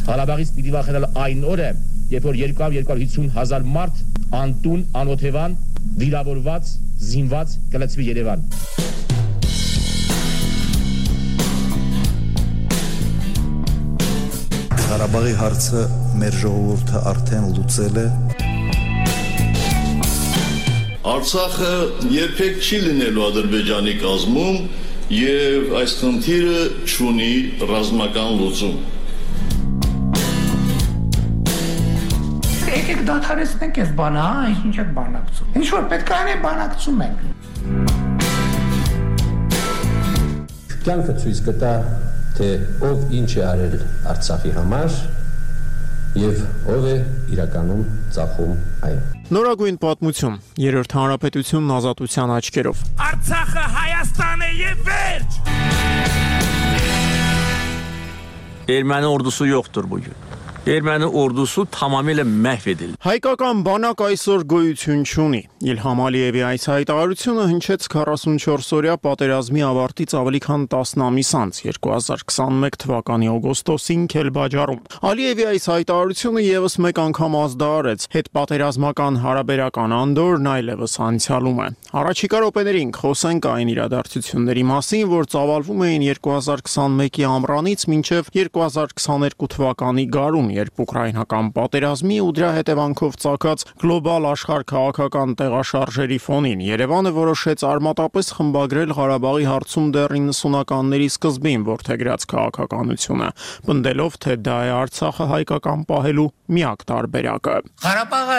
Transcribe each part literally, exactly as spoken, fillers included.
Ղարաբաղից պիտի վախենալ այն օրը, երբ որ երկու հարյուր հիսուն հազար մարդ անտուն, անօթևան, վիրավորված, զինված կլցվի Երևան։ Ղարաբաղի հարցը մեր ժողովուրդը արդեն լուծել է։ Արցախը երբեք չի լինելու Ադրբեջանի կազմում եւ այս խնդիրը չունի ռազմական լուծում։ Եկեք դադարեցնենք այս բանը, հա, ինչ եք բանակցում։ Ինչ որ պետք է անենք, բանակցում ենք։ Կյանքը ցույց կտա, թե ով ինչ է արել Արցախի համար եւ ով է իրականում ծախում այն։ Նորագույն պատմություն, երրորդ հանրապետությունն ազատության աչքերով։ Արցախը Հայաստան է եւ վերջ։ Erməni ordusu yoxdur bugün. Erməni ordusu tamamilə məhv edildi։ Հայկական բանակ այսօր գոյություն չունի։ Իլհամ Ալիևի այս հայտարարությունը հնչեց քառասունչորս-օրյա պատերազմի ավարտից ավելի քան տասն ամիս անց, երկու հազար քսաներկու թվականի օգոստոսին Քելբաջարում։ Ալիևի այս հայտարարությունը եւս մեկ անգամ ազդարարեց հետպատերազմական հարաբերական անդորն այլևս անցյալում է։ Առաջիկա րոպեներին խոսենք այն իրադարձությունների մասին, որ ծավալվում էին երկու հազար քսաներկուի ամռանից մինչև երկու հազար քսաներկու թվականի գարուն, երբ ուկրաինական պատերազմի ու դրա հետևանքով ծագած գլոբալ աշխարհ-քաղաքական տեղաշարժերի ֆոնին Երևանը որոշեց արմատապես խմբագրել Ղարաբաղի հարցում դեռ իննսունականների սկզբին որդեգրած քաղաքականությունը, պնդելով, թե դա է Արցախը հայկական պահելու միակ տարբերակը։ Ղարաբաղը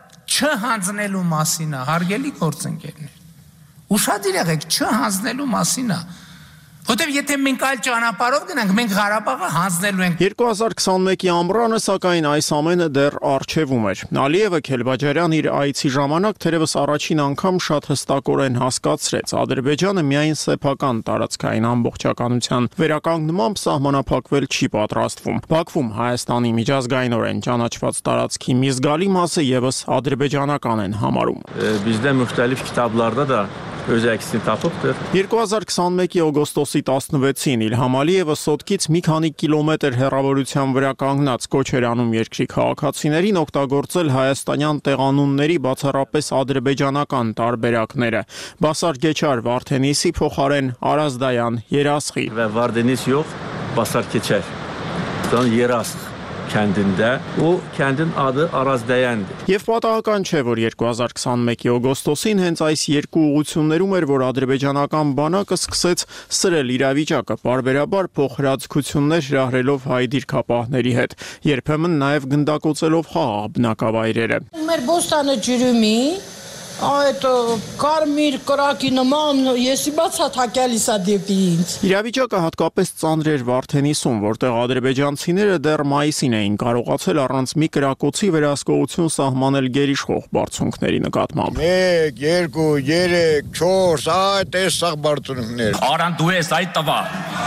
չհանձնելու մասին է, հարգելի գործընկերներ։ Ուշադիր եղեք, չհանձնելու մասին է։ Որտեւ եթե մենք այլ ճանապարհով գնանք, մենք Ղարաբաղը հանձնելու ենք։ երկու հազար քսաներկուի ամռանը, սակայն այս ամենը դեռ առջևում էր։ Ալիևը Քելբաջարյան իր այցի ժամանակ թերևս առաջին անգամ շատ հստակորեն հասկացրեց, Ադրբեջանը միայն սեփական տարածքային ամբողջականության վերականգնմամբ սահմանափակվել չի պատրաստվում։ Բաքվում Հայաստանի միջազգայինորեն ճանաչված տարածքի մի զգալի մասը եւս ադրբեջանական են համարում։ Bizdə müxtəlif kitablarda da öz əksini tapıbdır. երկու հազար քսաներկուի օգոստոսի տասնվեցին Իլհամ Ալիևը սոտքից մի քանի կիլոմետր հեռավորության վրա կանգնած կոչ էր անում երկրի քաղաքացիներին օգտագործել հայաստանյան տեղանունների բացառապես ադրբեջանական տարբերակները։ Բասար Գեչար Վարդենիսի փոխարեն Արազդայան Երասխի Və Vardenis yox, Basar Keçər. Дан Երասխ kəndində, o kəndin adı Arazdəyəndir։ Եվ պատահական չէ, որ երկու հազար քսաներկուի օգոստոսին հենց այս երկու ուղղություններում էր, որ ադրբեջանական բանակը սկսեց սրել իրավիճակը, պարբերաբար փոխհրաձգություններ հրահրելով հայ դիրքապահների հետ, երբեմն նաև գնդակոծելով խաղաղ բնակավայրերը։ Մեր բոստանը ջրումի Այդ կարմիր կրակի նման եսի բացաթակյալիս է դեպի ինձ։ Իրավիճակը հատկապես ծանր էր Վարդենիսում, որտեղ ադրբեջանցիները դեռ մայիսին էին կարողացել առանց մի կրակոցի վերահսկողություն սահմանել գերիշխող բարձունքների նկատմամբ։ մեկ, երկու, երեք, չորս, այդ էս սաղ բարձունքներ։ Արան դու ես այդ տվա։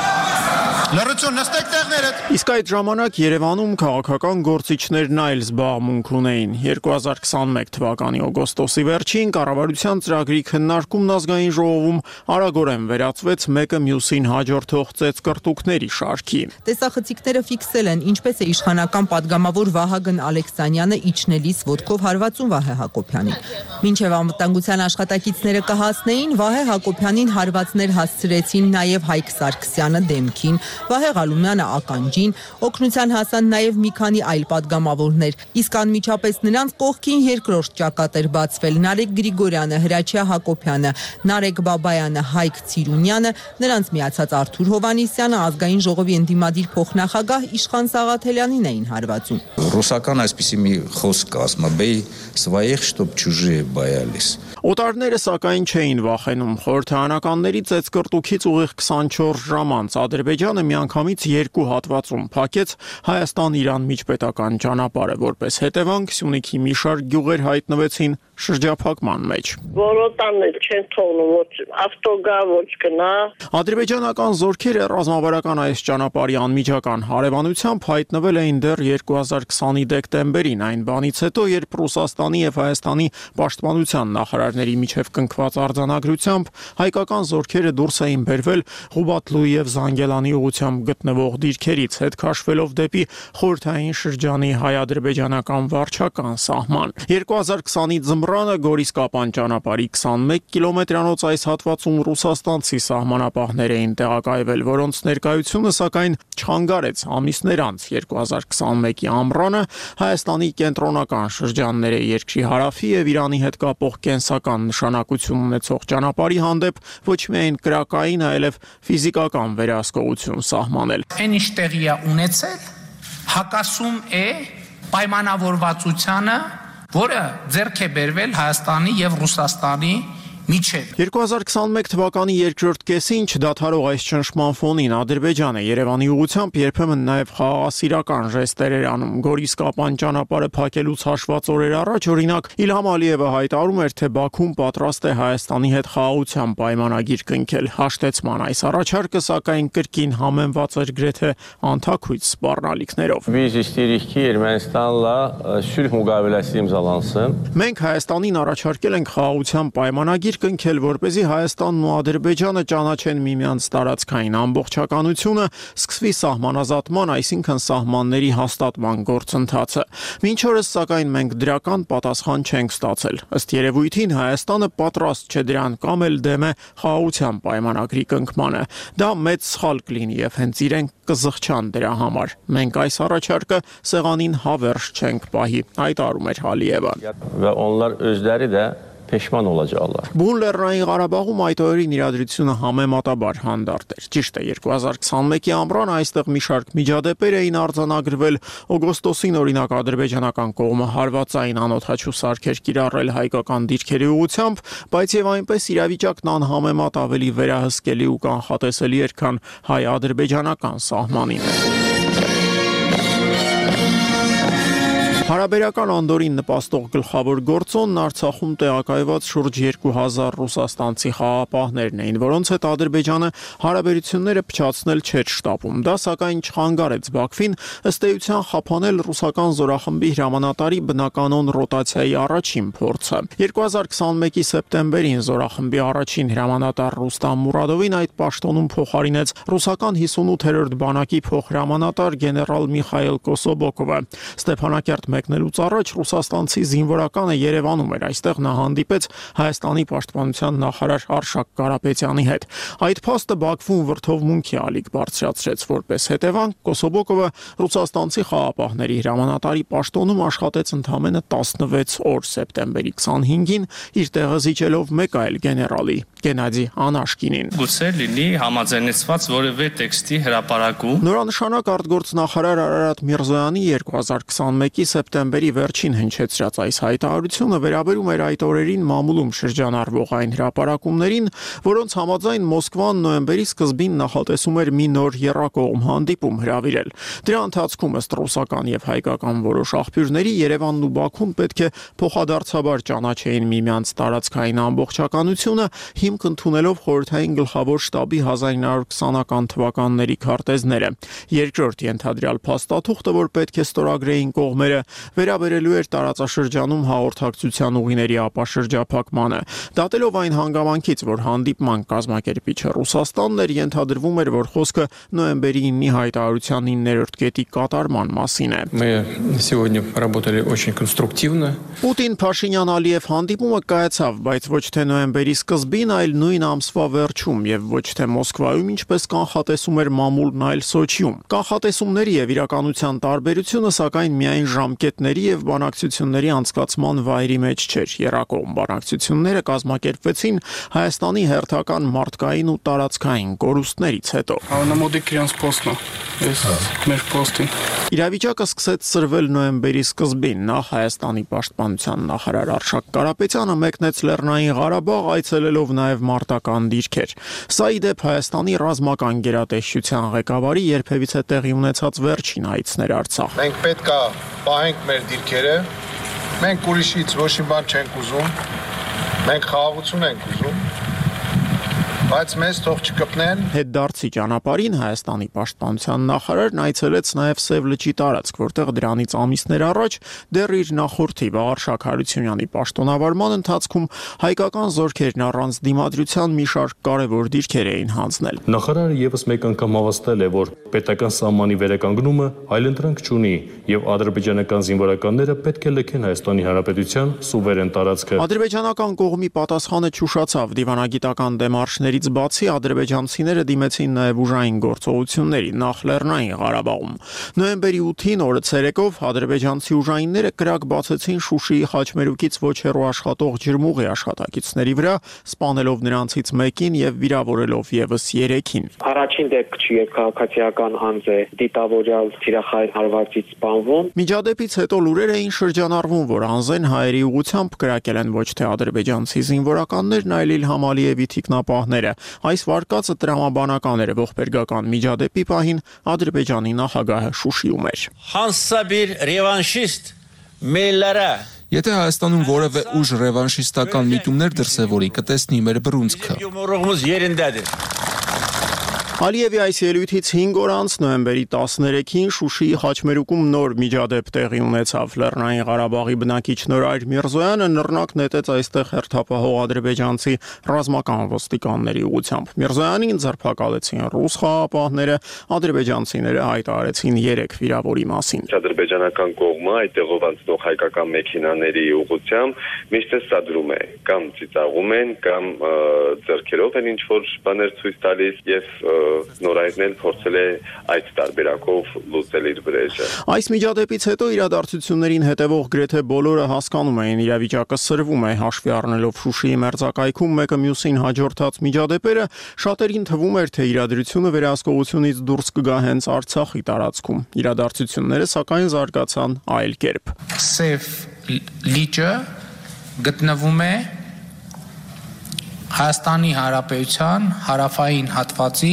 Լռություն, նստեք տեղներդ։ Իսկ այդ ժամանակ Երևանում քաղաքական գործիչներն այլ զբաղմունք ունեին։ երկու հազար քսաներկու թվականի օգոստոսի վերջին կառավարության ծրագրի քննարկումն ազգային ժողովում արագորեն վերածվեց մեկը մյուսին հաջորդող ծեծկռտուքների շարքի։ Տեսախցիկները ֆիքսել են, ինչպես է իշխանական падգամավոր Վահագն Ալեքսանյանը իջնելիս ոտքով հարվածում Վահե Հակոբյանին։ Մինչև անվտանգության աշխատակիցները կհասնեին, Վահե Հակոբյանին հարվածներ հասցրեցին նաև Հայկ Սարգսյանը դեմքին, Վահե Ղալումյանը ականջին, օգնության հասան նաև մի քանի այլ падգամավորներ, իսկ անմիջապես նրանց կողքին երկրորդ ճակատ էր բացվել Նարեկ Գրիգորյանը, Հրաչյա Հակոբյանը, Նարեկ Բաբայանը, Հայկ Ցիրունյանը, նրանց միացած Արթուր Հովանիսյանը, ազգային ժողովի ընդդիմադիր փոխնախագահ Իշխան Սաղաթելյանին էին հարվածում։ Ռուսական այսպիսի մի խոսք կա, ասում է, «Бей своих, чтоб чужие боялись»։ Օտարները սակայն չէին վախենում։ Խորհրդարանականների ծեծկռտուքից ուղիղ քսանչորս ժամ անց Ադրբեջանը միանգամից երկու հատվածում փակեց Հայաստան-Իրան միջպետական ճանապարհը, որպես հետևանք Սյունիքի մի շարք գյուղեր հայտնվեցին շրջափակման մեջ։ Որոտաններ չեն թողնում, ոչ ավտո գա, ոչ գնա։ Ադրբեջանական զորքերը ռազմավարական այս ճանապարհի անմիջական հարևանությամբ հայտնվել էին դեռ երկու հազար քսանի դեկտեմբերին, այն բանից հետո, երբ Ռուսաստանի եւ Հայաստանի պաշտպանության նախարարների միջև կնքված արձանագրությամբ հայկական զորքերը դուրս էին բերվել Ղուբատլուի եւ Զանգելանի ուղղությամբ գտնվող դիրքերից հետ քաշվելով դեպի խորհրդային շրջանի հայ-ադրբեջանական վարչական սահման։ երկու հազար քսանի ձմռանը Գորիս-Կապան ճանապարհի քսանմեկ կիլոմետրանոց այս հատվածում ռուսաստանցի սահմանապահներ էին տեղակայվել, որոնց ներկայությունը սակայն չխանգարեց ամիսներ անց երկու հազար քսանմեկի ամռանը Հայաստանի կենտրոնական շրջանները երկրի հարավի եւ Իրանի հետ կապող կենսական նշանակություն ունեցող ճանապարհի հանդեպ ոչ միայն կրակային, այլև ֆիզիկական վերահսկողություն սահմանել։ Այն ինչ տեղի է ունեցել, հակասում է պայմանավորվածությանը, որը ձեռք է բերվել Հայաստանի եւ Ռուսաստանի միջև։ երկու հազար քսանմեկ թվականի երկրորդ կեսին չդադարող այս ճնշման ֆոնին Ադրբեջանը Երևանի ուղղությամբ երբեմն նաև խաղաղասիրական ժեստեր էր անում։ Գորիս-Կապան ճանապարհը փակելուց հաշված օրեր առաջ, օրինակ, Իլհամ Ալիևը հայտարարում էր, թե Բաքուն պատրաստ է Հայաստանի հետ խաղաղության պայմանագիր կնքել։ Հաշտեցման այս առաջարկը սակայն կրկին համեմված էր գրեթե անթաքույց սպառնալիքներով։ Biz isteyirik ki Ermənistanla sülh müqaviləsi imzalansın. Մենք Հայաստանին առաջարկել ենք խաղաղության պայմանագիր կնքել, որպեսզի Հայաստանն ու Ադրբեջանը ճանաչեն միմյանց տարածքային ամբողջականությունը, սկսվի սահմանազատման, այսինքն սահմանների հաստատման գործընթացը։ Մինչ օրս սակայն մենք դրական պատասխան չենք ստացել։ Ըստ երևույթին Հայաստանը պատրաստ չէ դրան կամ էլ դեմ է խաղաղության պայմանագրի կնքմանը։ Դա մեծ սխալ կլինի եւ հենց իրենք կզղջան դրա համար։ Մենք այս առաջարկը սեղանին հավերժ չենք պահի, հայտարարում էր Ալիևը։ Və onlar özləri də peşman olacaqlar։ Բուն Լեռնային Ղարաբաղում այդ օրերին իրադրությունը համեմատաբար հանդարտ էր։ Ճիշտ է, երկու հազար քսանմեկի ամռանը այստեղ մի շարք միջադեպեր էին արձանագրվել։ Օգոստոսին օրինակ ադրբեջանական կողմը հարվածային անօդաչու սարքեր կիրառել հայկական դիրքերի ուղղությամբ, բայց եւ այնպես իրավիճակն անհամեմատ ավելի վերահսկելի ու կանխատեսելի էր, քան հայ-ադրբեջանական սահմանին։ Հարաբերական անդորին նպաստող գլխավոր գործոնն Արցախում տեղակայված շուրջ երկու հազար ռուսաստանցի խաղաղապահներն էին, որոնց հետ Ադրբեջանը հարաբերությունները փչացնել չէր շտապում։ Դա սակայն չխանգարեց Բաքվին ըստ էության խափանել ռուսական զորախմբի հրամանատարի բնականոն ռոտացիայի առաջին փորձը։ երկու հազար քսանմեկի սեպտեմբերին զորախմբի առաջին հրամանատար Ռուստամ Մուրադովին այդ պաշտոնում փոխարինեց ռուսական հիսունութերորդ բանակի փոխհրամանատար գեներալ Միխայել Կոսոբոկովը։ Ստեփանակերտ մեկնելուց առաջ ռուսաստանցի զինվորականը Երևանում էր, այստեղ նա հանդիպեց Հայաստանի պաշտպանության նախարար Արշակ Կարապետյանի հետ։ Այդ փաստը Բաքվում վրդովմունքի ալիք բարձրացրեց, որպես հետևանք Կոսոբոկովը ռուսաստանցի խաղաղապահների հրամանատարի պաշտոնում աշխատեց ընդամենը տասնվեց օր, սեպտեմբերի քսանհինգին իր տեղը զիջելով մեկ այլ գեներալի, Գենադի Անաշկինին։ Գուցե լինի համաձայնեցված որևէ տեքստի հրապարակում։ Նորանշանակ արտգործնախարար Արարատ Միրզոյանի երկու հազար քսանմեկի սեպտեմբերի վերջին հնչեցրած այս հայտարարությունը վերաբերում էր այդ օրերին մամուլում շրջանառվող այն հրապարակումներին, որոնց համաձայն Մոսկվան նոյեմբերի սկզբին նախատեսում էր մի նոր եռակողմ հանդիպում հրավիրել։ Դրա ընթացքում ըստ ռուսական եւ հայկական որոշ աղբյուրների Երևանն ու Բաքուն պետք է փոխադարձաբար ճանաչեին միմյանց տարածքային ամբողջականությունը, հիմք ընդունելով խորհրդային գլխավոր շտաբի հազար ինը հարյուր քսանական թվականների քարտեզները։ Երկրորդ ենթադրյալ փաստաթուղթը, որ պետք է ստորագրեին կողմերը, վերաբերելու էր տարածաշրջանում հաղորդակցության ուղիների ապաշրջափակմանը։ Դատելով այն հանգամանքից, որ հանդիպման կազմակերպիչը Ռուսաստանն էր, ենթադրվում էր, որ խոսքը նոյեմբերի ինի հայտարարության իններորդ կետի կատարման մասին է։ Мы сегодня работали очень конструктивно. Պուտին-Փաշինյան-Ալիև հանդիպումը կայացավ, բայց ոչ թե նոյեմբերի սկզբին, այլ նույն ամսվա վերջում եւ ոչ թե Մոսկվայում, ինչպես կանխատեսում էր մամուլն, այլ Սոչիում։ Կանխատեսումների եւ իրականության տարբերությունը սակայն միայն ժամկետների եւ բանակցությունների անցկացման վայրի մեջ չէր։ Եռակողմ բանակցությունները կազմակերպվեցին Հայաստանի հերթական մարդկային ու տարածքային կորուստներից հետո։ Իրավիճակը սկսեց սրվել նոյեմբերի սկզբին։ Նախ Հայաստանի պաշտպանության նախարար Արշակ Կարապետյանը մեկնեց Լեռնային Ղարաբաղ, այցելելով նաև մարտական դիրքեր։ Սա ի դեպ Հայաստանի ռազմական գերատեսչության ղեկավարի երբևիցե տեղի ունեցած վերջին այցն էր Արցախ։ Մենք պետք է պահենք մեր դիրքերը, մենք ուրիշից ոչ մի բան չենք ուզում, մենք խաղաղություն ենք ուզում։ բայց մեզ թող չկպնեն։ Հետդարձի ճանապարհին Հայաստանի պաշտպանության նախարարն այցելեց նաև Սև լճի տարածք, որտեղ դրանից ամիսներ առաջ դեռ իր նախորդի Վաղարշակ Հարությունյանի պաշտոնավարման ընթացքում հայկական զորքերն առանց դիմադրության մի շարք կարևոր դիրքեր էին հանձնել։ Նախարարը եւս մեկ անգամ հավաստել է, որ պետական սահմանի վերականգնումը այլընտրանք չունի եւ ադրբեջանական զինվորականները պետք է լքեն Հայաստանի Հանրապետության սուվերեն տարածքը։ Ադրբեջանական կողմի պատասխանը չուշացավ դիվանագիտական դեմարշներից բացի ադրբեջանցիները դիմեցին նաև ուժային գործողությունների նախ Լեռնային Ղարաբաղում։ Նոյեմբերի ութին օրը ցերեկով ադրբեջանցի ուժայինները կրակ բացեցին Շուշիի Խաչմերուկից ոչ հեռու աշխատող ջրմուղի աշխատակիցների վրա, սպանելով նրանցից մեկին եւ վիրավորելով եւս երեքին։ Առաջին դեպքը չի քաղաքացիական անձ է դիտավորյալ թիրախային հարվածից սպանվում։ Միջադեպից հետո լուրեր էին շրջանառվում, որ անձեն հայերի ուղությամբ կրակել են ոչ թե ադրբեջանցի զինվորականներն, այլ Իլհամ Ալիևի թիկնապահները։ Այս վարկածը տրամաբանական էր ողբերգական միջադեպի պահին Ադրբեջանի նախագահը Շուշիում էր։ Հանսաբիր ռևանշիստ մելլարա Եթե Հայաստանում որևէ ուժ ռևանշիստական միտումներ դրսևորի, կտեսնի մեր բռունցքը։ Ալիևի այս ելույթից հինգ օր անց նոյեմբերի տասներեքին Շուշիի Խաչմերուկում նոր միջադեպ տեղի ունեցավ։ Լեռնային Ղարաբաղի բնակիչ Նորայր Միրզոյանը նռնակ նետեց այստեղ հերթապահող ադրբեջանցի ռազմական ոստիկանների ուղությամբ։ Միրզոյանին ձերբակալեցին ռուս խաղապահները, ադրբեջանցիները հայտարարեցին երեք վիրավորի մասին։ Ադրբեջանական կողմը այդտեղով անցնող հայկական մեքենաների ուղղությամբ միշտ ստադրում է, կամ ծիծաղում են, կամ ձեռքերով են ինչ-որ բաներ ցույց տալիս եւ Նորայրն էլ փորձել է այդ տարբերակով լուծել իր վրեժը։ Այս միջադեպից հետո իրադարձություններին հետևող գրեթե բոլորը հասկանում էին իրավիճակը սրվում է, հաշվի առնելով Շուշիի մերձակայքում մեկը մյուսին հաջորդած միջադեպերը, շատերին թվում էր, թե իրադրությունը վերահսկողությունից դուրս կգա հենց Արցախի տարածքում։ Իրադարձությունները սակայն զարգացան այլ կերպ։ Սև լիճը գտնվում է Հայաստանի Հանրապետության հարավային հատվածի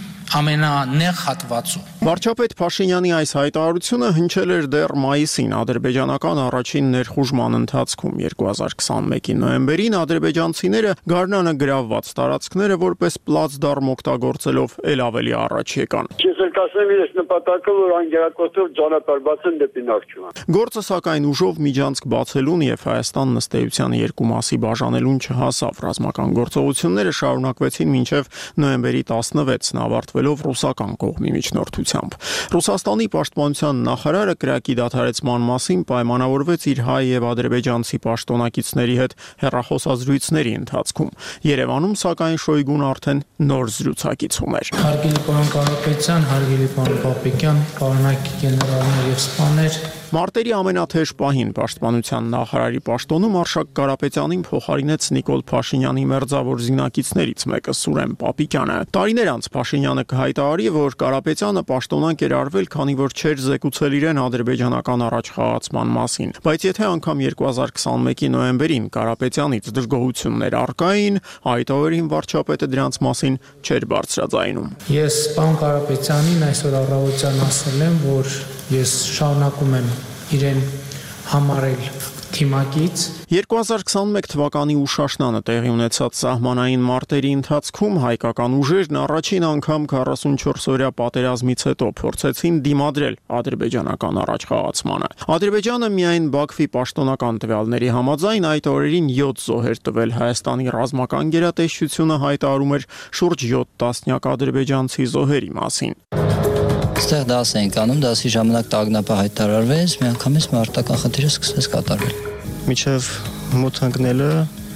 ամենանեղ հատվածում։ Վարչապետ Փաշինյանի այս հայտարարությունը հնչել էր դեռ մայիսին ադրբեջանական առաջին ներխուժման ընթացքում։ երկու հազար քսանմեկի նոյեմբերին ադրբեջանցիները Գառնանը գրավված տարածքները որպես պլացդարմ օգտագործելով ել ավելի առաջ եկան։ Ես էլ կասեմ իրենց նպատակը, որ անգերակոստով ճանապարհ բացեն դեպի Նախճիվան։ Գործը սակայն ուժով միջանցք բացելուն եւ Հայաստան նստեյության երկու մասի բաժանելուն չհասավ։ Ռազմական գործողությունները շարունակվեցին մինչև նոյեմբերի տասնվեցն ավարտվելով ռուսական կողմի միջնորդությամբ։ Ռուսաստանի պաշտպանության նախարարը կրակի դադարեցման մասին պայմանավորվեց իր հայ եւ ադրբեջանցի պաշտոնակիցների հետ հեռախոսազրույցների ընթացքում։ Երևանում սակայն Շոյգուն արդեն նոր զրուցակից ուներ։ Հարգելի պարոն Կարապետյան, հարգելի պարոն Պապիկյան, պարոնակի գեներալներ եւ սպաներ, Մարտերի ամենաթեժ պահին պաշտպանության նախարարի պաշտոնում Արշակ Կարապետյանին փոխարինեց Նիկոլ Փաշինյանի մերձավոր զինակիցներից մեկը Սուրեն Պապիկյանը։ Տարիներ անց Փաշինյանը կհայտարարի, որ Կարապետյանը պաշտոնանկ էր արվել, քանի որ չէր զեկուցել իրեն ադրբեջանական առաջխաղացման մասին։ Բայց եթե անգամ երկու հազար քսանմեկի նոյեմբերին Կարապետյանից դժգոհություններ առկա էին, այդ օրերին վարչապետը դրանց մասին չէր բարձրաձայնում։ Ես պարոն Կարապետյանին այսօր առավոտյան ասել եմ, որ ես շարունակում եմ իրեն համարել թիմակից։ երկու հազար քսանմեկ թվականի ուշաշնանը տեղի ունեցած սահմանային մարտերի ընթացքում հայկական ուժերն առաջին անգամ քառասունչորս օրյա պատերազմից հետո փորձեցին դիմադրել ադրբեջանական առաջխաղացմանը։ Ադրբեջանը միայն Բաքվի պաշտոնական տվյալների համաձայն այդ օրերին յոթ զոհեր տվել, Հայաստանի ռազմական գերատեսչությունը հայտարարում էր շուրջ յոթ տասնյակ ադրբեջանցի զոհերի մասին։ Այստեղ դաս ենք անում, դասի ժամանակ տագնապը հայտարարվեց, միանգամից մարտական խնդիրը սկսեց կատարվել։ Միջև մութ ընկնելը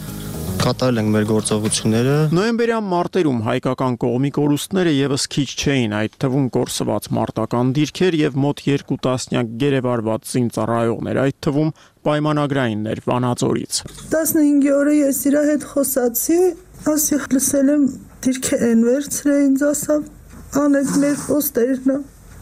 կատարել ենք մեր գործողությունները։ Նոյեմբերյան մարտերում հայկական կողմի կորուստները եւս քիչ չէին, այդ թվում կորսված մարտական դիրքեր եւ մոտ երկու տասնյակ գերեվարված զինծառայողներ, այդ թվում պայմանագրայիններ Վանաձորից։ տասնհինգ օրը ես իր հետ խոսացի, ասի լսել եմ դիրքը են վերցրել, ինձ ասավ անեք մեր պոստերն։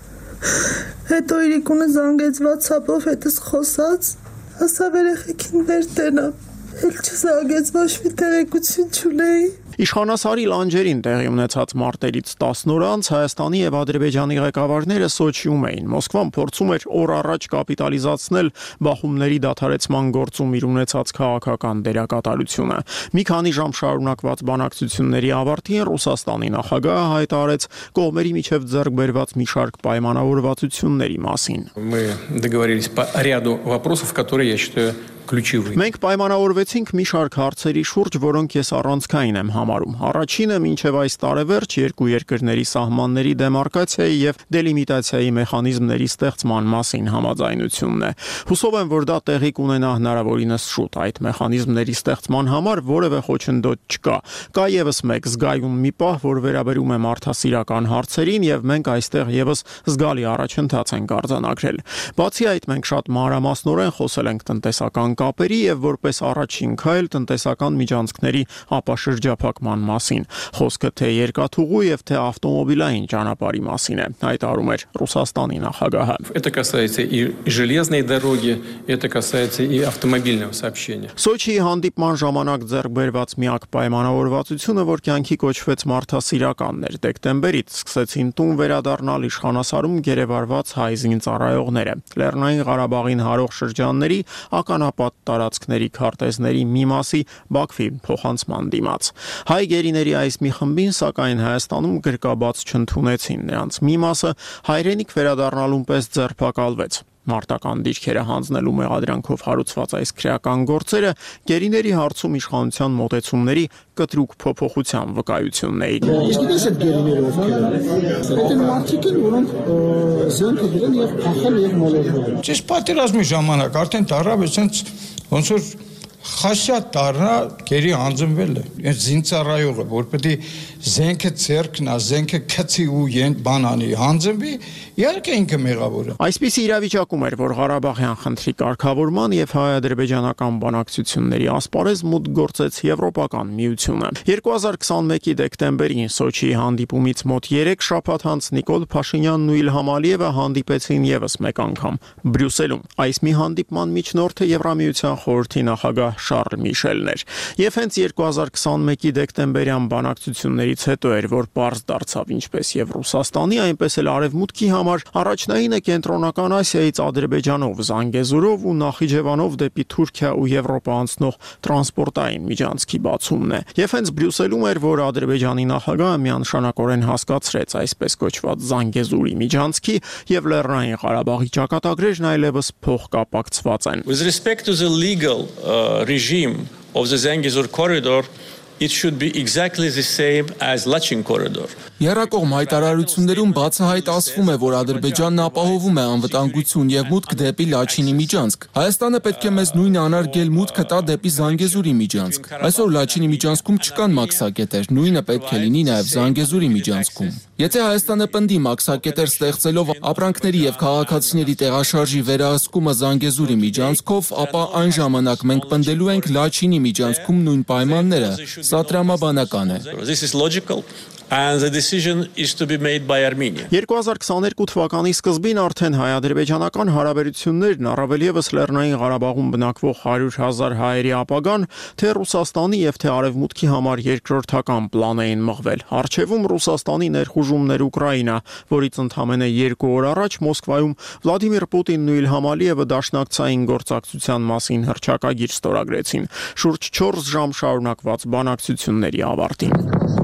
Հետո իրիկունը զանգեց WhatsApp-ով հետս խոսած, ասավ երեխեքին վեր տենա, էլ չզանգեց ոչ մի տեղեկություն չունեի։ Իշխանասարի լանջերին տեղի ունեցած մարտերից տասն օր անց Հայաստանի եւ Ադրբեջանի ղեկավարները Սոչիում էին։ Մոսկվան փորձում էր օր առաջ կապիտալիզացնել բախումների դադարեցման գործում իր ունեցած քաղաքական դերակատարությունը։ Մի քանի ժամ շարունակված բանակցությունների ավարտին Ռուսաստանի նախագահը հայտարարեց կողմերի միջև ձեռք բերված մի շարք պայմանավորվածությունների մասին։ Мы договорились по ряду вопросов, которые я считаю ключевыми. Մենք պայմանավորվեցինք մի շարք հարցերի շուրջ, որոնք ես առանցքային եմ համարում։ Առաջինը մինչև այս տարեվերջ երկու երկրների սահմանների դեմարկացիայի եւ դելիմիտացիայի մեխանիզմների ստեղծման մասին համաձայնությունն է։ Հուսով եմ, որ դա տեղի կունենա հնարավորինս շուտ։ Այդ մեխանիզմների ստեղծման համար որևէ խոչընդոտ չկա։ Կա եւս մեկ զգայուն մի պահ, որ վերաբերում է մարդասիրական հարցերին եւ մենք այստեղ եւս զգալի առաջընթաց ենք արձանագրել։ Բացի այդ, մենք շատ մանրամասնորեն խոսել ենք տնտեսական կապերի եւ որպես առաջին քայլ տնտեսական միջանցքների ապաշրջափակման մասին։ Խոսքը թե երկաթուղու եւ թե ավտոմոբիլային ճանապարհի մասին է, հայտարարում էր Ռուսաստանի նախագահը։ Это касается и железной дороги, это касается и автомобильного сообщения. Սոչիի հանդիպման ժամանակ ձեռք բերված միակ պայմանավորվածությունը, որ կյանքի կոչվեց մարդասիրականն էր։ Դեկտեմբերից սկսեցին տուն վերադառնալ իշխանասարում գերեվարված հայ զինծառայողները։ Լեռնային Ղարաբաղին հարող շրջանների ականապատ տարածքների քարտեզների մի մասի Բաքվի փոխանցման դիմաց։ Հայ գերիների այս մի խմբին սակայն Հայաստանում գրկաբաց չընդունեցին, նրանց մի մասը հայրենիք վերադառնալուն պես ձերբակալվեց։ Մարտական դիրքերը հանձնելու մեղադրանքով հարուցված այս քրեական գործերը գերիների հարցում իշխանության մոտեցումների կտրուկ փոփոխության վկայությունն էին։ Ինչպես է գերիները ովքեր են։ Այդ մարդիկ են, որոնք զենքը դրել եւ փախել եւ մոլորվել։ Ճիշտ պատերազմի ժամանակ արդեն դարավ էսենց ոնց որ խաշա տարնա գերի անձնվել է։ Այս զինծառայողը, որ պետք է զենքը ցերկնա, զենքը քցի ու են բանանի հանձնվի, իհարկե ինքը մեղավոր է։ Այսպիսի իրավիճակում էր, որ Ղարաբաղյան խնդրի կարգավորման եւ հայ-ադրբեջանական բանակցությունների ասպարեզ մուտք գործեց Եվրոպական միությունը։ երկու հազար քսանմեկի դեկտեմբերին Սոչիի հանդիպումից մոտ երեք շաբաթ անց Նիկոլ Փաշինյանն ու Իլհամ Ալիևը հանդիպեցին եւս մեկ անգամ Բրյուսելում։ Այս մի հանդիպման միջնորդը Եվրամիության խորհրդի նախագահ Շարլ Միշելն էր։ Եվ հենց երկու հազար քսանմեկի դեկտեմբերյան բանակցություններից հետո էր, որ պարզ դարձավ ինչպես եւ Ռուսաստանի, այնպես էլ Արևմուտքի համար առաջնայինը կենտրոնական Ասիայից Ադրբեջանով, Զանգեզուրով ու Նախիջևանով դեպի Թուրքիա ու Եվրոպա անցնող տրանսպորտային միջանցքի բացումն է։ Եվ հենց Բրյուսելում էր, որ Ադրբեջանի նախագահը միանշանակորեն հասկացրեց այսպես կոչված Զանգեզուրի միջանցքի եւ Լեռնային Ղարաբաղի ճակատագրերն այլևս փոխկապակցված են։ With respect to the legal uh, regime of the Zangezur corridor, it should be exactly the same as Lachin corridor. Եռակողմ հայտարարություններում բացահայտ ասվում է, որ Ադրբեջանն ապահովում է անվտանգություն եւ մուտք դեպի Լաչինի միջանցք։ Հայաստանը պետք է մեզ նույն անարգել մուտքը տա դեպի Զանգեզուրի միջանցք։ Այսօր Լաչինի միջանցքում չկան մաքսակետեր, նույնը պետք է լինի նաեւ Զանգեզուրի միջանցքում։ Եթե Հայաստանը պնդի մաքսակետեր ստեղծելով ապրանքների եւ քաղաքացիների տեղաշարժի վերահսկումը Զանգեզուրի միջանցքով, ապա այն ժամանակ մենք պնդելու ենք Լաչինի միջանցքում նույն պայմանները։ Սա տրամաբանական է։ This is logical. And the decision is to be made by Armenia. երկու հազար քսաներկու թվականի սկզբին արդեն հայ-ադրբեջանական հարաբերություններն առավել եւս Լեռնային Ղարաբաղում բնակվող հարյուր հազար հայերի ապագան թե Ռուսաստանի եւ թե Արևմուտքի համար երկրորդական պլան էին մղվել։ Արչեվում Ռուսաստանի ներխուժումներ Ուկրաինա, որից ընդամենը երկու օր առաջ Մոսկվայում Վլադիմիր Պուտինն ու Իլհամ Ալիևը դաշնակցային գործակցության մասին հռչակագիր ստորագրեցին։ Շուրջ չորս ժամ շարունակված բանակցությունների ավարտին։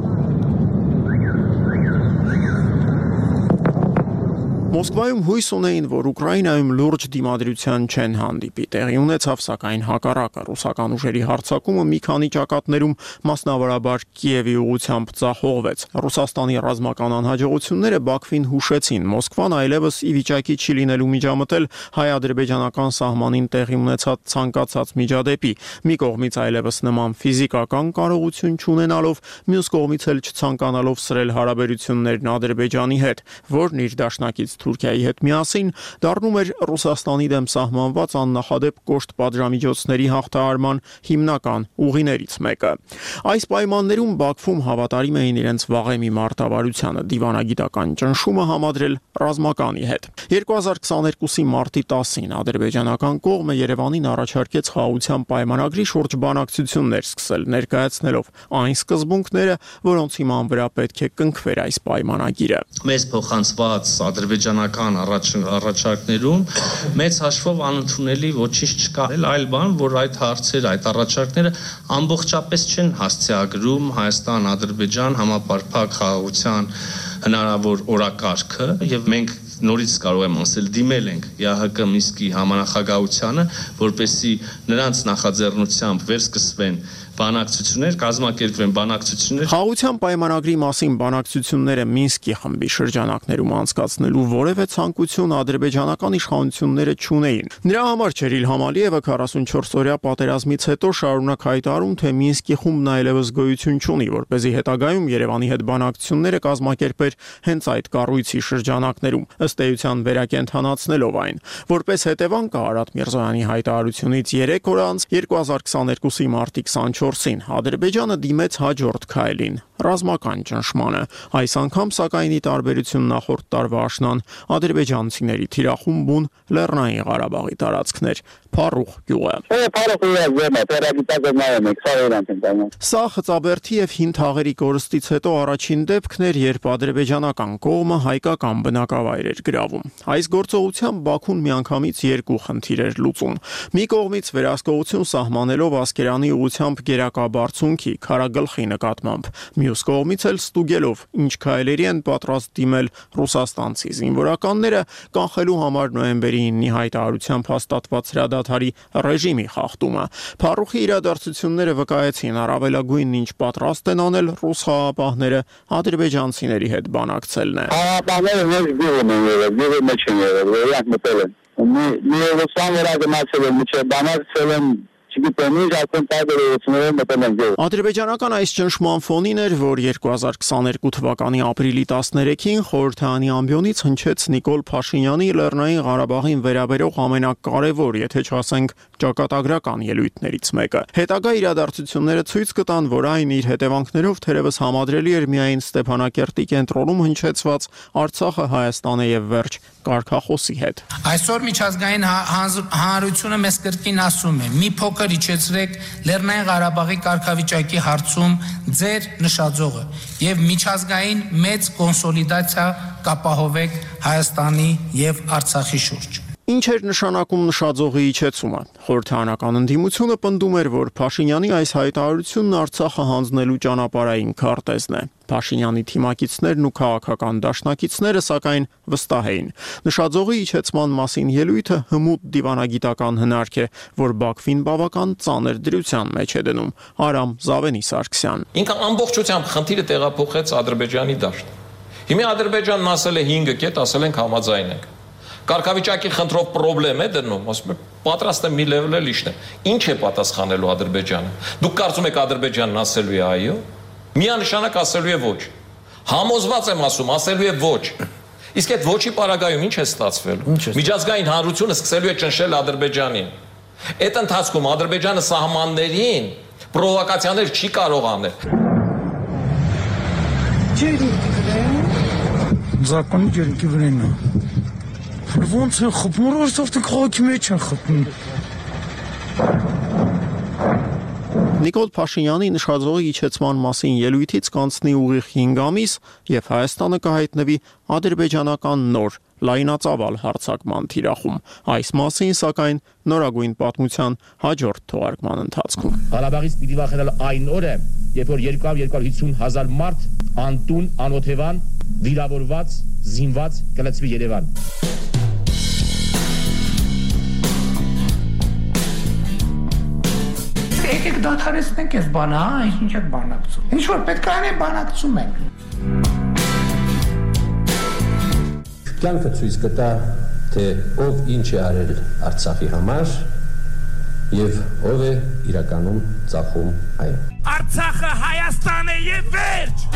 Մոսկվայում հույս ունեին, որ Ուկրաինայում լուրջ դիմադրության չեն հանդիպի։ Տեղի ունեցավ սակայն հակառակը։ Ռուսական ուժերի հարձակումը մի քանի ճակատներում, մասնավորաբար Կիևի ուղղությամբ ձախողվեց։ Ռուսաստանի ռազմական անհաջողությունները Բաքվին հուշեցին։ Մոսկվան այլևս ի վիճակի չի լինելու միջամտել հայ-ադրբեջանական սահմանին տեղի ունեցած ցանկացած միջադեպի։ Մի կողմից այլևս նման ֆիզիկական կարողություն չունենալով, մյուս կողմից էլ չցանկանալով սրել հարաբերություններն Ադրբեջանի հետ, որն իր դաշնակից Թուրքիայի հետ միասին դառնում էր Ռուսաստանի դեմ սահմանված աննախադեպ կոշտ պատժամիջոցների հաղթահարման հիմնական ուղիներից մեկը։ Այս պայմաններում Բաքվում հավատարիմ էին իրենց վաղեմի մարտավարությանը, դիվանագիտական ճնշումը համադրել ռազմականի հետ։ երկու հազար քսաներկուսի մարտի տասին ադրբեջանական կողմը Երևանին առաջարկեց խաղաղության պայմանագրի շուրջ բանակցություններ սկսել, ներկայացնելով այն սկզբունքները, որոնց հիման վրա պետք է կնքվեր այս պայմանագիրը։ Մեզ փոխանցված ադրբեջանական առաջարկներում մեծ հաշվով անընդունելի ոչինչ չկա, այլ բան, որ այդ հարցերը, այդ առաջարկները ամբողջապես չեն հասցեագրում Հայաստան-Ադրբեջան համապարփակ խաղաղության հնարավոր օրակարգը, եւ մենք նորից կարող եմ ասել դիմել ենք ԵԱՀԿ Մինսկի համանախագահությանը, որպեսզի նրանց նախաձեռնությամբ վերսկսվեն բանակցություններ, կազմակերպվեն բանակցություններ։ Խաղաղության պայմանագրի մասին բանակցությունները Մինսկի խմբի շրջանակներում անցկացնելու որևէ ցանկություն ադրբեջանական իշխանությունները չունեին։ Նրա համար չէր Իլհամ Ալիևը քառասունչորս-օրյա պատերազմից հետո շարունակ հայտարարում, թե Մինսկի խումբն այլևս գոյություն չունի, որպեսզի հետագայում Երևանի հետ բանակցությունները կազմակերպեր հենց այդ կառույցի շրջանակներում, ըստ էության վերակենդանացնելով այն։ Որպես հետևանք Արադ Միրզոյանի հայտարարությունից երեք օր անց երկու հազար քսաներկուսի մարտի քսանչորսին Ադրբեջանը դիմեց հաջորդ քայլին՝ ռազմական ճնշմանը։ Այս անգամ սակայն ի տարբերություն նախորդ տարվա աշնան ադրբեջանցիների թիրախումբուն Լեռնային Ղարաբաղի տարածքներ Փարուխ գյուղը։ Սա Խծաբերդի եւ Հին Թաղերի կորստից հետո առաջին դեպքն էր, երբ ադրբեջանական կողմը հայկական բնակավայր էր գրավում։ Այս գործողությամբ Բաքուն միանգամից երկու խնդիր էր լուծում։ Մի կողմից վերահսկողություն սահմանելով Ասկերանի ուղությամբ գերակա բարձունքի քարագլխի նկատմամբ, մյուս կողմից էլ ստուգելով ինչ քայլերի են պատրաստ դիմել ռուսաստանցի զինվորականները կանխելու համար նոյեմբերի իննի հայտարարությամբ հաստատված հրադադարի ռեժիմի խախտումը։ Փարուխի իրադարձությունները վկայեցին առավելագույնն ինչ պատրաստ են անել ռուս խաղաղապահները ադրբեջանցիների հետ բանակցելն է։ Խաղաղապահները ոչ գյուղում են եղել, գյուղի մեջ են եղել, որոնք մտել են։ Մի Ռուսան վրա գնացել են, միջև բանակցել են Ադրբեջանական այս ճնշման ֆոնին էր, որ երկու հազար քսաներկու թվականի ապրիլի տասներեքին խորհրդարանի ամբիոնից հնչեց Նիկոլ Փաշինյանի Լեռնային Ղարաբաղին վերաբերող ամենակարևոր, եթե չասենք ճակատագրական ելույթներից մեկը։ Հետագա իրադարձությունները ցույց կտան, որ այն իր հետևանքներով թերևս համադրելի էր միայն Ստեփանակերտի կենտրոնում հնչեցված Արցախը Հայաստանը եւ վերջ կարգախոսի հետ։ Այսօր միջազգային հանրությունը մեզ կրկին ասում է՝ մի փոքր իջեցրեք Լեռնային Ղարաբաղի կարգավիճակի հարցում ձեր նշաձողը եւ միջազգային մեծ կոնսոլիդացիա կապահովեք Հայաստանի եւ Արցախի շուրջ։ Ինչ էր նշանակում նշաձողի իջեցումը։ Խորհրդարանական ընդդիմությունը պնդում էր, որ Փաշինյանի այս հայտարարությունն Արցախը հանձնելու ճանապարհային քարտեզն է։ Փաշինյանի թիմակիցներն ու քաղաքական դաշնակիցները սակայն վստահ էին։ Նշաձողի իջեցման մասին ելույթը հմուտ դիվանագիտական հնարք է, որ Բաքվին բավական ծանր դրության մեջ է դնում։ Արամ Զավենի Սարգսյան։ Ինքը ամբողջությամբ խնդիրը տեղափոխեց Ադրբեջանի դաշտ։ Հիմա Ադրբեջանն ասել է հինգ կետ, ասել ենք համաձայն ենք։ Կարգավիճակի խնդրով պրոբլեմ է դնում, ասում է պատրաստ է մի լեվել իշնեմ։ Ինչ է պատասխանելու Ադրբեջանը։ Դուք կարծում եք Ադրբեջանն ասելու է այո։ Միանշանակ ասելու է ոչ։ Համոզված եմ ասում, ասելու է ոչ։ Իսկ այդ ոչի պարագայում ինչ է ստացվելու։ Միջազգային հանրությունը սկսելու է ճնշել Ադրբեջանին։ Այդ ընթացքում Ադրբեջանը սահմաններին պրովոկացիաներ չի կարող անել։ Զակոնի ջերմքի վրան է։ Ոնց է խփում, որովհետև քաղաքի մեջ են խփում։ Նիկոլ Փաշինյանի նշաձողի իջեցման մասին ելույթից կանցնի ուղիղ հինգ ամիս եւ Հայաստանը կհայտնվի ադրբեջանական նոր լայնածավալ հարձակման թիրախում։ Այս մասին սակայն նորագույն պատմության հաջորդ թողարկման ընթացքում։ Ղարաբաղից պիտի վախենալ այն օրը, երբ որ երկու հարյուր հիսուն հազար մարդ անտուն, անօթևան, վիրավորված, զինված կլցվի Երևան։ Եկեք դադարեցնենք այս բանը, հա, ինչ եք բանակցում։ Ինչ որ պետք է անենք, բանակցում ենք։ Կյանքը ցույց կտա, թե ով ինչ է արել Արցախի համար եւ ով է իրականում ծախում այն։ Արցախը Հայաստան է եւ վերջ։